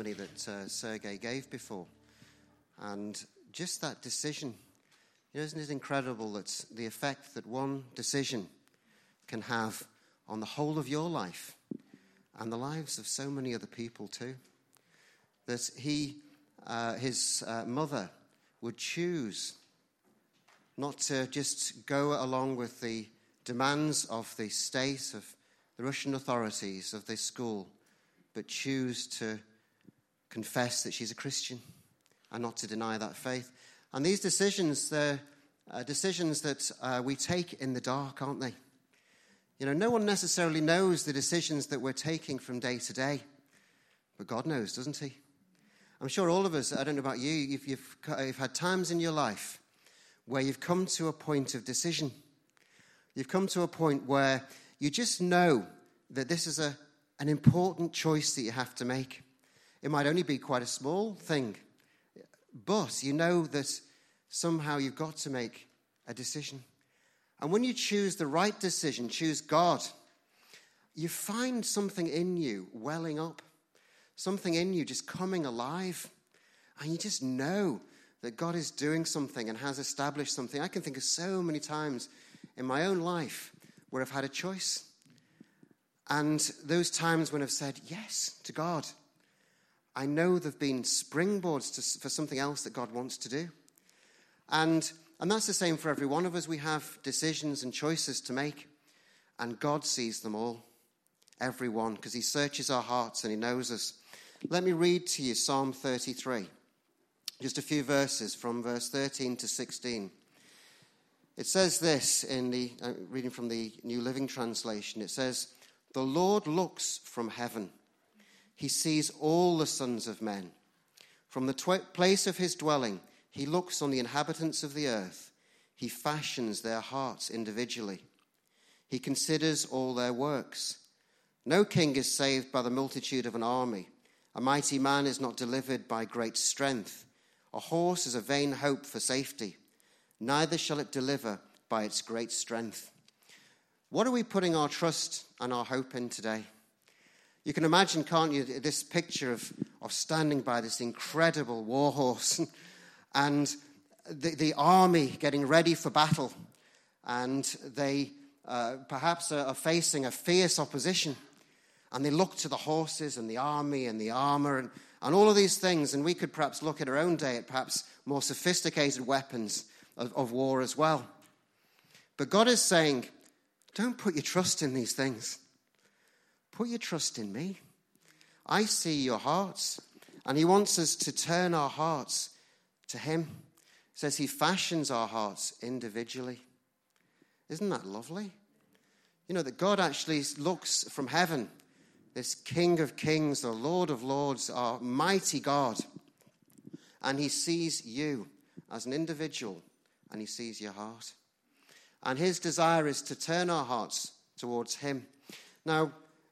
testimony that Sergei gave before. And just that decision, isn't it incredible that the effect that one decision can have on the whole of your life and the lives of so many other people too? That his mother would choose not to just go along with the demands of the state, of the Russian authorities, of this school, but choose to confess that she's a Christian and not to deny that faith. And these decisions, they're decisions that we take in the dark, aren't they? No one necessarily knows the decisions that we're taking from day to day, but God knows, doesn't he? I'm sure all of us, I don't know about you, if you've had times in your life where you've come to a point of decision. You've come to a point where you just know that this is an important choice that you have to make. It might only be quite a small thing, but you know that somehow you've got to make a decision. And when you choose the right decision, choose God, you find something in you welling up, something in you just coming alive, and you just know that God is doing something and has established something. I can think of so many times in my own life where I've had a choice. And those times when I've said yes to God, I know there have been springboards for something else that God wants to do. And that's the same for every one of us. We have decisions and choices to make, and God sees them all, every one, because he searches our hearts and he knows us. Let me read to you Psalm 33. Just a few verses from verse 13 to 16. It says this reading from the New Living Translation. It says, "The Lord looks from heaven. He sees all the sons of men. From the place of his dwelling, he looks on the inhabitants of the earth. He fashions their hearts individually. He considers all their works. No king is saved by the multitude of an army. A mighty man is not delivered by great strength. A horse is a vain hope for safety. Neither shall it deliver by its great strength." What are we putting our trust and our hope in today? You can imagine, can't you, this picture of standing by this incredible war horse and the army getting ready for battle. And they perhaps are facing a fierce opposition. And they look to the horses and the army and the armor and all of these things. And we could perhaps look at our own day at perhaps more sophisticated weapons of war as well. But God is saying, don't put your trust in these things. Put your trust in me. I see your hearts. And he wants us to turn our hearts to him. He says he fashions our hearts individually. Isn't that lovely? That God actually looks from heaven, this King of Kings, the Lord of Lords, our mighty God. And he sees you as an individual, and he sees your heart. And his desire is to turn our hearts towards him. Now,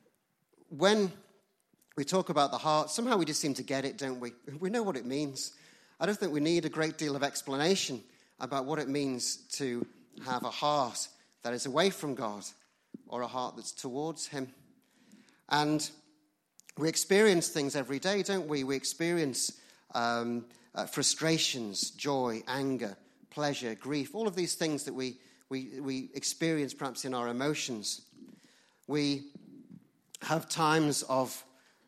when we talk about the heart, somehow we just seem to get it, don't we? We know what it means. I don't think we need a great deal of explanation about what it means to have a heart that is away from God or a heart that's towards him. And we experience things every day, don't we? We experience frustrations, joy, anger, pleasure, grief, all of these things that we experience perhaps in our emotions. We have times of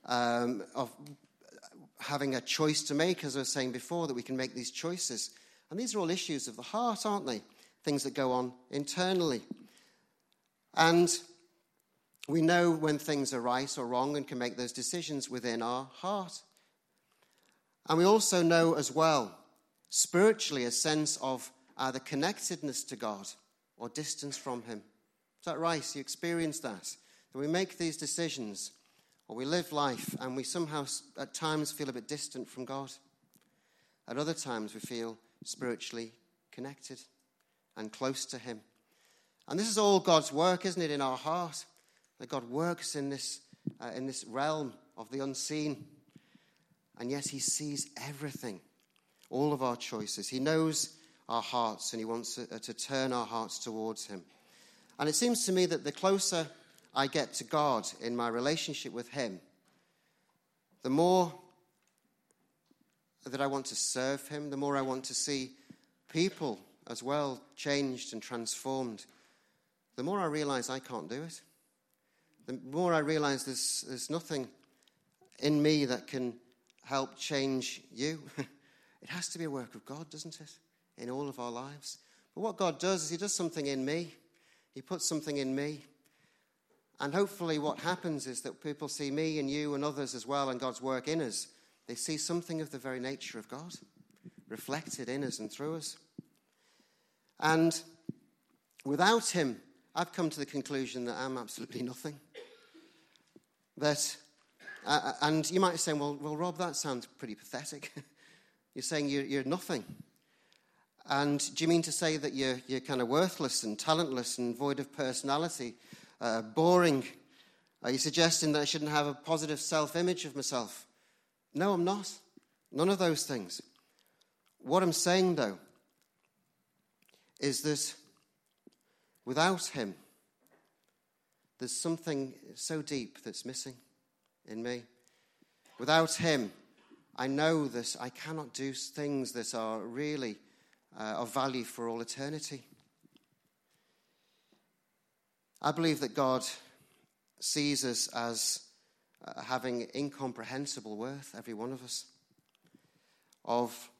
having a choice to make, as I was saying before, that we can make these choices. And these are all issues of the heart, aren't they? Things that go on internally. And we know when things are right or wrong and can make those decisions within our heart. And we also know as well, spiritually, a sense of either connectedness to God or distance from him. Is that right? You experience that? That we make these decisions or we live life and we somehow at times feel a bit distant from God. At other times we feel spiritually connected and close to him. And this is all God's work, isn't it, in our heart? That God works in this realm of the unseen. And yet he sees everything, all of our choices. He knows our hearts and he wants to turn our hearts towards him. And it seems to me that the closer I get to God in my relationship with him, the more that I want to serve him, the more I want to see people as well changed and transformed, the more I realize I can't do it. The more I realize there's nothing in me that can help change you. It has to be a work of God, doesn't it, in all of our lives? But what God does is he does something in me. He puts something in me. And hopefully what happens is that people see me and you and others as well and God's work in us. They see something of the very nature of God reflected in us and through us. And without him, I've come to the conclusion that I'm absolutely nothing. And you might say, well, Rob, that sounds pretty pathetic. You're saying you're nothing. And do you mean to say that you're kind of worthless and talentless and void of personality, boring? Are you suggesting that I shouldn't have a positive self-image of myself? No, I'm not. None of those things. What I'm saying, though, is that without him, there's something so deep that's missing in me. Without him, I know that I cannot do things that are really of value for all eternity. I believe that God sees us as having incomprehensible worth, every one of us, of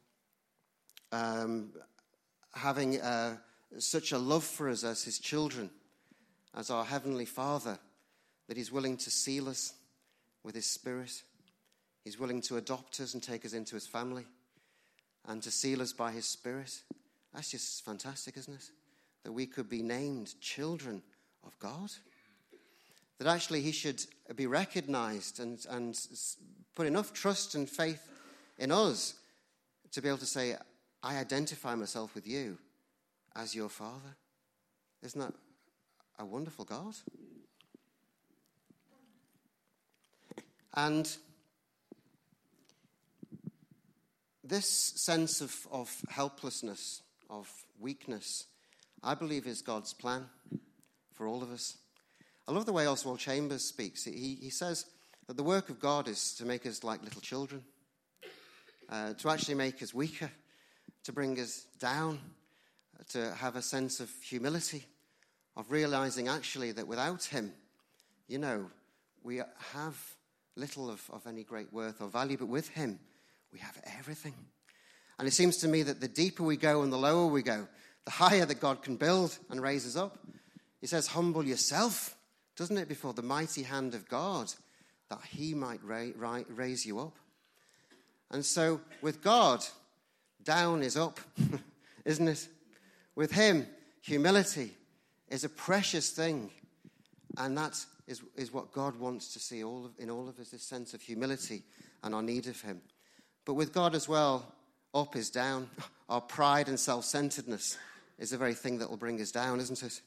having such a love for us as his children, as our Heavenly Father, that he's willing to seal us with his Spirit. He's willing to adopt us and take us into his family and to seal us by his Spirit. That's just fantastic, isn't it? That we could be named children of God. That actually he should be recognized and put enough trust and faith in us to be able to say, I identify myself with you as your Father. Isn't that a wonderful God? And this sense of helplessness, of weakness, I believe is God's plan for all of us. I love the way Oswald Chambers speaks. He says that the work of God is to make us like little children, to actually make us weaker, to bring us down, to have a sense of humility, of realizing actually that without him, we have little of any great worth or value, but with him, we have everything. And it seems to me that the deeper we go and the lower we go, the higher that God can build and raise us up. He says, humble yourself, doesn't it, before the mighty hand of God, that he might raise you up. And so with God, down is up, isn't it? With him, humility is a precious thing. And that is what God wants to see in all of us, this sense of humility and our need of him. But with God as well, up is down. Our pride and self-centeredness is the very thing that will bring us down, isn't it?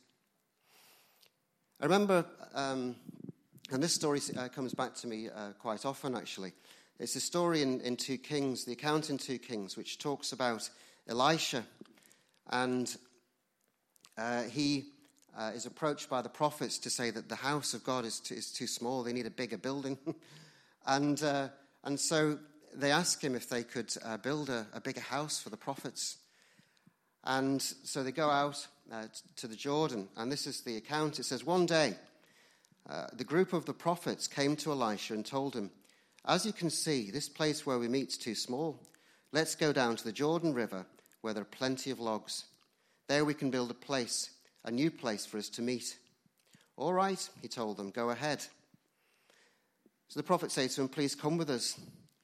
I remember, and this story comes back to me quite often, actually. It's a story in 2 Kings, the account in 2 Kings, which talks about Elisha. And he is approached by the prophets to say that the house of God is too small. They need a bigger building. And so they ask him if they could build a bigger house for the prophets. And so they go out to the Jordan, and this is the account. It says, one day, the group of the prophets came to Elisha and told him, as you can see, this place where we meet is too small. Let's go down to the Jordan River, where there are plenty of logs. There we can build a new place for us to meet. All right, he told them, go ahead. So the prophet said to him, please come with us.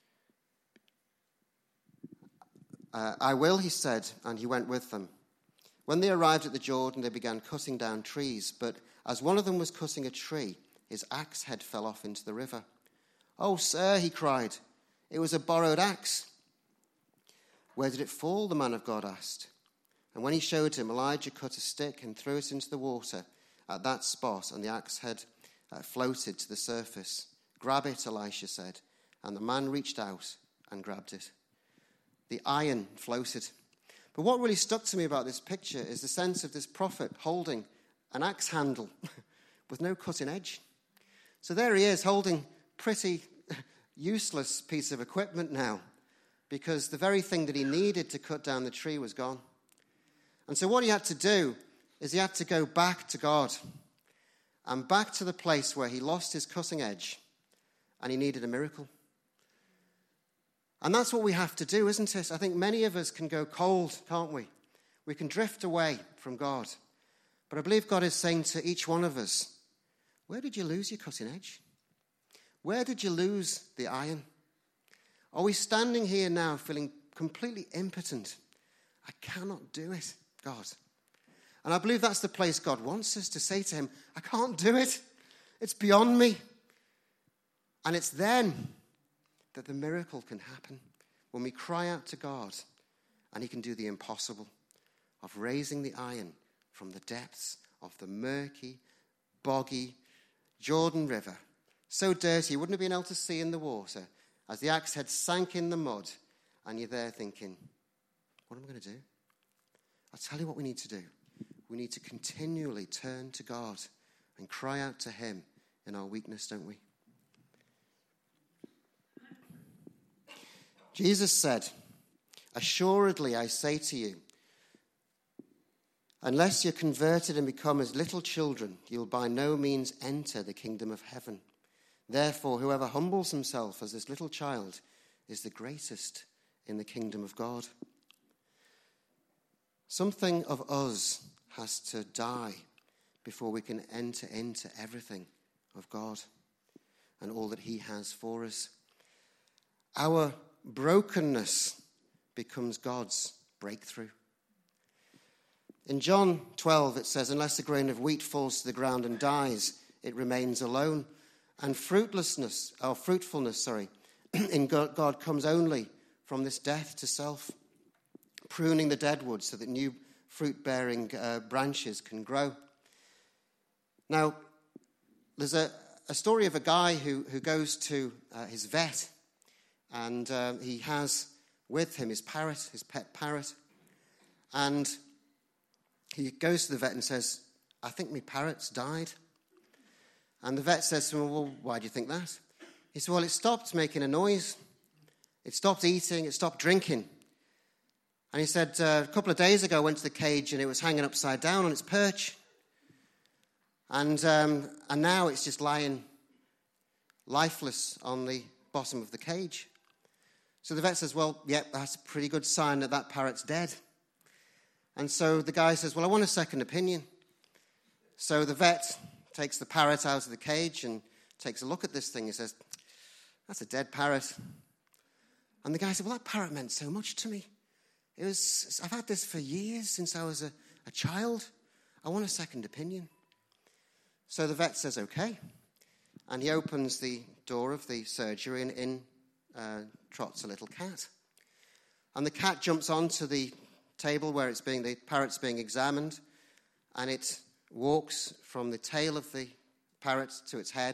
I will, he said, and he went with them. When they arrived at the Jordan, they began cutting down trees, but as one of them was cutting a tree, his axe head fell off into the river. Oh, sir, he cried, it was a borrowed axe. Where did it fall, the man of God asked. And when he showed him, Elijah cut a stick and threw it into the water at that spot, and the axe head floated to the surface. Grab it, Elisha said, and the man reached out and grabbed it. The iron floated. But what really stuck to me about this picture is the sense of this prophet holding an axe handle with no cutting edge. So there he is holding pretty useless piece of equipment now, because the very thing that he needed to cut down the tree was gone. And so what he had to do is he had to go back to God and back to the place where he lost his cutting edge and he needed a miracle. And that's what we have to do, isn't it? I think many of us can go cold, can't we? We can drift away from God. But I believe God is saying to each one of us, where did you lose your cutting edge? Where did you lose the iron? Are we standing here now feeling completely impotent? I cannot do it, God. And I believe that's the place God wants us to say to him, I can't do it. It's beyond me. And it's then that the miracle can happen, when we cry out to God and he can do the impossible of raising the iron from the depths of the murky, boggy Jordan River, so dirty you wouldn't have been able to see in the water, as the axe head sank in the mud, and you're there thinking, what am I going to do? I'll tell you what we need to do. We need to continually turn to God and cry out to him in our weakness, don't we? Jesus said, assuredly I say to you, unless you're converted and become as little children, you'll by no means enter the kingdom of heaven. Therefore, whoever humbles himself as this little child is the greatest in the kingdom of God. Something of us has to die before we can enter into everything of God and all that he has for us. Our brokenness becomes God's breakthrough. In John 12, it says, unless a grain of wheat falls to the ground and dies, it remains alone. And fruitfulness, in God comes only from this death to self, pruning the dead wood so that new fruit-bearing branches can grow. Now, there's a story of a guy who goes to his vet, and he has with him his parrot, his pet parrot, and he goes to the vet and says, I think my parrot's died. And the vet says to him, well, why do you think that? He said, well, it stopped making a noise. It stopped eating. It stopped drinking. And he said, a couple of days ago, I went to the cage and it was hanging upside down on its perch. And now it's just lying lifeless on the bottom of the cage. So the vet says, well, yeah, that's a pretty good sign that that parrot's dead. And so the guy says, well, I want a second opinion. So the vet takes the parrot out of the cage and takes a look at this thing. He says, that's a dead parrot. And the guy said, well, that parrot meant so much to me. I've had this for years, since I was a child. I want a second opinion. So the vet says, okay. And he opens the door of the surgery, and in trots a little cat. And the cat jumps onto the table where the parrot's being examined, and it walks from the tail of the parrot to its head,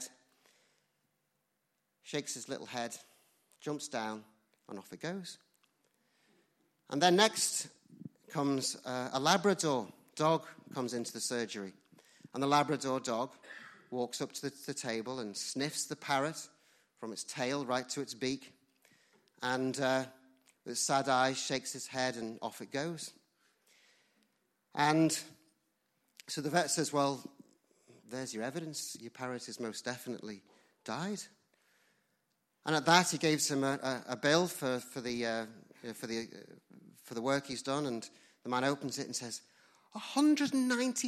shakes his little head, jumps down, and off it goes. And then next comes a Labrador dog comes into the surgery, and the Labrador dog walks up to the table and sniffs the parrot from its tail right to its beak, and with sad eyes shakes his head, and off it goes. And so the vet says, well, there's your evidence. Your parrot is most definitely died. And at that, he gives him a bill for the work he's done, and the man opens it and says, £190.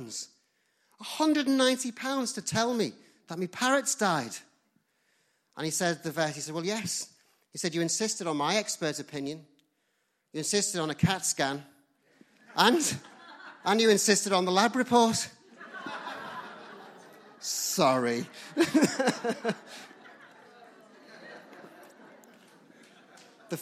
£190 to tell me that my parrot's died. And he said, well, yes. He said, you insisted on my expert opinion. You insisted on a CAT scan. And you insisted on the lab report. Sorry. The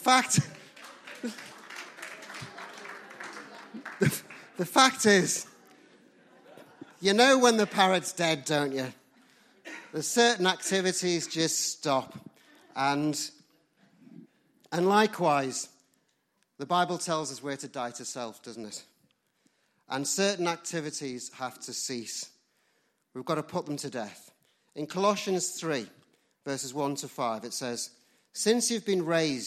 fact is, you know when the parrot's dead, don't you? There's certain activities just stop. And likewise, the Bible tells us we're to die to self, doesn't it? And certain activities have to cease. We've got to put them to death. In Colossians 3, verses 1 to 5, it says, since you've been raised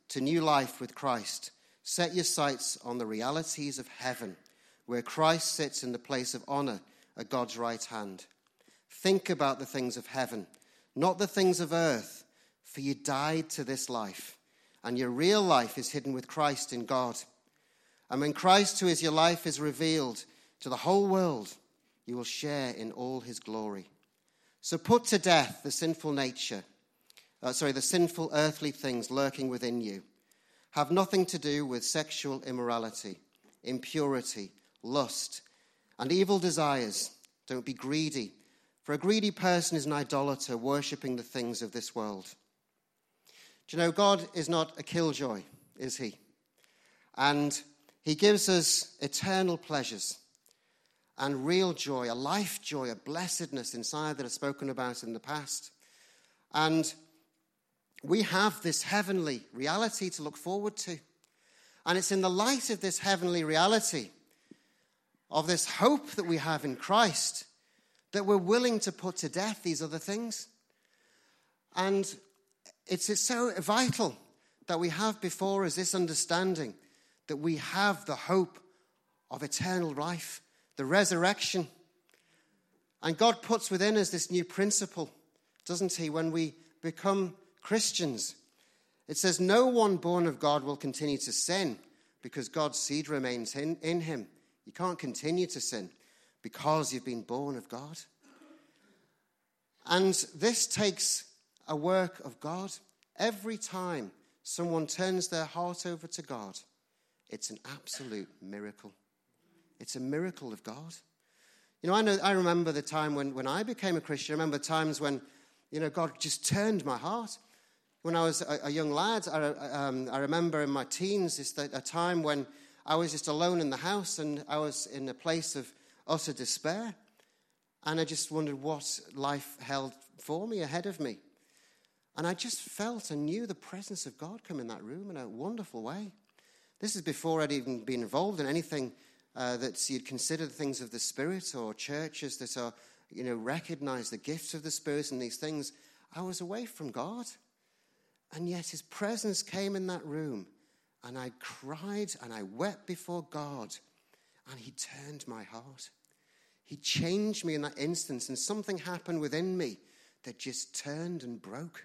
to new life with Christ, set your sights on the realities of heaven, where Christ sits in the place of honor at God's right hand. Think about the things of heaven, not the things of earth, for you died to this life, and your real life is hidden with Christ in God. And when Christ, who is your life, is revealed to the whole world, you will share in all his glory. So put to death the sinful the sinful earthly things lurking within you. Have nothing to do with sexual immorality, impurity, lust, and evil desires. Don't be greedy, for a greedy person is an idolater, worshipping the things of this world. Do you know, God is not a killjoy, is he? And he gives us eternal pleasures and real joy, a life joy, a blessedness inside that I've spoken about in the past. And we have this heavenly reality to look forward to. And it's in the light of this heavenly reality, of this hope that we have in Christ, that we're willing to put to death these other things. And it's so vital that we have before us this understanding that we have the hope of eternal life, the resurrection. And God puts within us this new principle, doesn't he, when we become Christians. It says, no one born of God will continue to sin because God's seed remains in him. You can't continue to sin because you've been born of God. And this takes a work of God. Every time someone turns their heart over to God, it's an absolute miracle. It's a miracle of God. You know, I remember the time when I became a Christian. I remember times when, God just turned my heart. When I was a young lad, I remember in my teens, a time when I was just alone in the house and I was in a place of utter despair. And I just wondered what life held for me, ahead of me. And I just felt and knew the presence of God come in that room in a wonderful way. This is before I'd even been involved in anything that you'd consider the things of the Spirit or churches that are, recognize the gifts of the Spirit and these things. I was away from God. And yet his presence came in that room, and I cried and I wept before God, and he turned my heart. He changed me in that instance, and something happened within me that just turned and broke.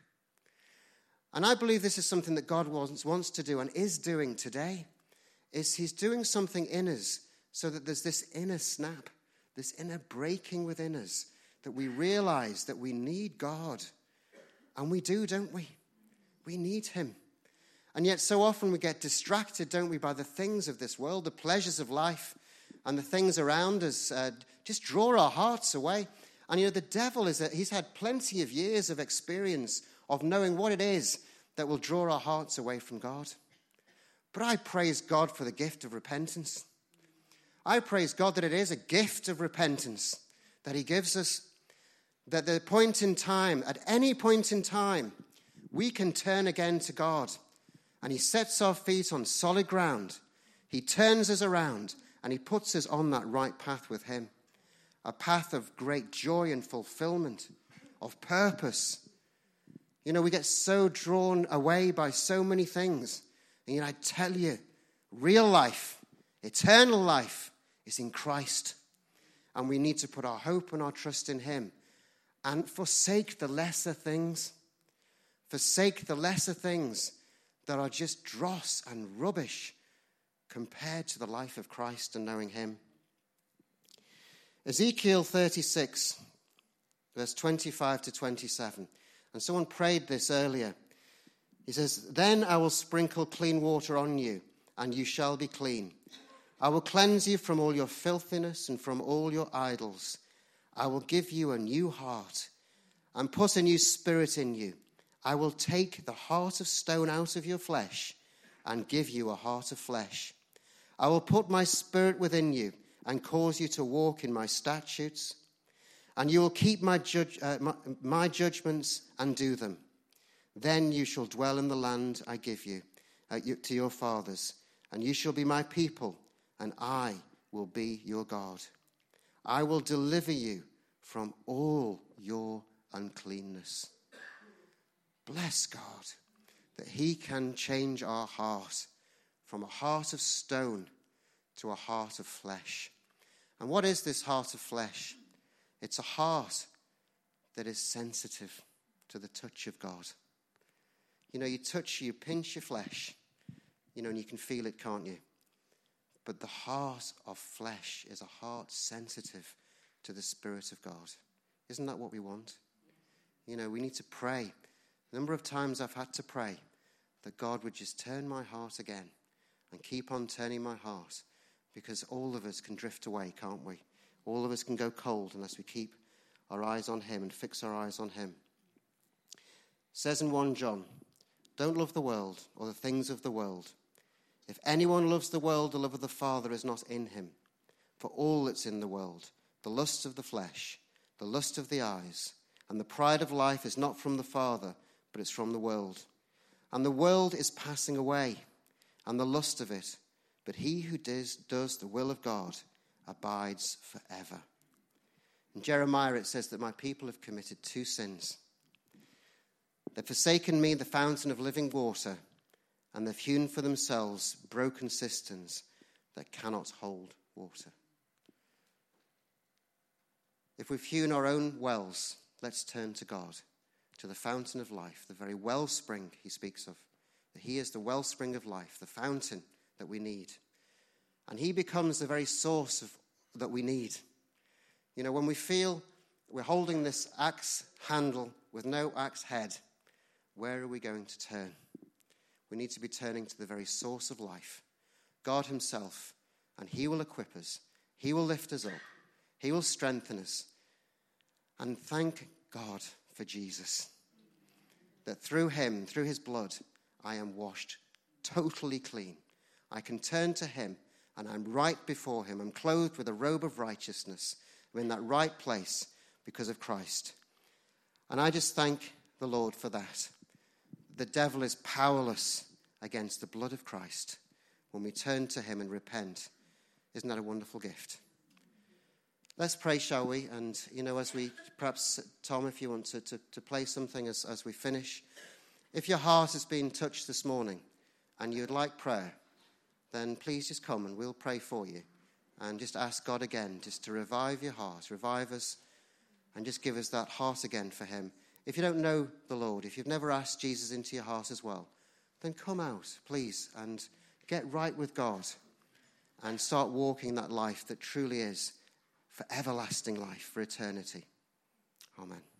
And I believe this is something that God wants to do and is doing today, is he's doing something in us so that there's this inner snap, this inner breaking within us, that we realize that we need God. And we do, don't we? We need him. And yet so often we get distracted, don't we, by the things of this world, the pleasures of life, and the things around us just draw our hearts away. And the devil he's had plenty of years of experience of knowing what it is that will draw our hearts away from God. But I praise God for the gift of repentance. I praise God that it is a gift of repentance that he gives us, that at any point in time, we can turn again to God, and he sets our feet on solid ground. He turns us around, and he puts us on that right path with him, a path of great joy and fulfillment, of purpose. We get so drawn away by so many things. And I tell you, real life, eternal life is in Christ. And we need to put our hope and our trust in him and forsake the lesser things. Forsake the lesser things that are just dross and rubbish compared to the life of Christ and knowing him. Ezekiel 36, verse 25 to 27. And someone prayed this earlier. He says, then I will sprinkle clean water on you, and you shall be clean. I will cleanse you from all your filthiness and from all your idols. I will give you a new heart and put a new spirit in you. I will take the heart of stone out of your flesh and give you a heart of flesh. I will put my spirit within you and cause you to walk in my statutes, and you will keep my judgments and do them. Then you shall dwell in the land I give you to your fathers, and you shall be my people, and I will be your God. I will deliver you from all your uncleanness. Bless God. that he can change our heart from a heart of stone to a heart of flesh. And what is this heart of flesh? It's a heart that is sensitive to the touch of God. You know, you pinch your flesh, you know, and you can feel it, can't you? But the heart of flesh is a heart sensitive to the Spirit of God. Isn't that what we want? You know, we need to pray. A number of times I've had to pray that God would just turn my heart again and keep on turning my heart, because all of us can drift away, can't we? All of us can go cold unless we keep our eyes on him and fix our eyes on him. It says in 1 John, don't love the world or the things of the world. If anyone loves the world, the love of the Father is not in him. For all that's in the world, the lust of the flesh, the lust of the eyes, and the pride of life is not from the Father, but it's from the world. And the world is passing away, and the lust of it, but he who does the will of God abides forever. In Jeremiah it says that my people have committed 2 sins. They've forsaken me, the fountain of living water, and they've hewn for themselves broken cisterns that cannot hold water. If we've hewn our own wells, let's turn to God, to the fountain of life, the very wellspring he speaks of. That he is the wellspring of life, the fountain that we need. And he becomes the very source that we need. You know, when we feel we're holding this axe handle with no axe head, where are we going to turn? We need to be turning to the very source of life, God himself, and he will equip us. He will lift us up. He will strengthen us. And thank God for Jesus, that through him, through his blood, I am washed totally clean. I can turn to him and I'm right before him. I'm clothed with a robe of righteousness. I'm in that right place because of Christ. And I just thank the Lord for that. The devil is powerless against the blood of Christ when we turn to him and repent. Isn't that a wonderful gift? Let's pray, shall we? And, you know, as we, perhaps, Tom, if you want to play something as we finish. If your heart has been touched this morning and you'd like prayer, then please just come and we'll pray for you. And just ask God again just to revive your heart, revive us, and just give us that heart again for him. If you don't know the Lord, if you've never asked Jesus into your heart as well, then come out, please, and get right with God and start walking that life that truly is for everlasting life, for eternity. Amen.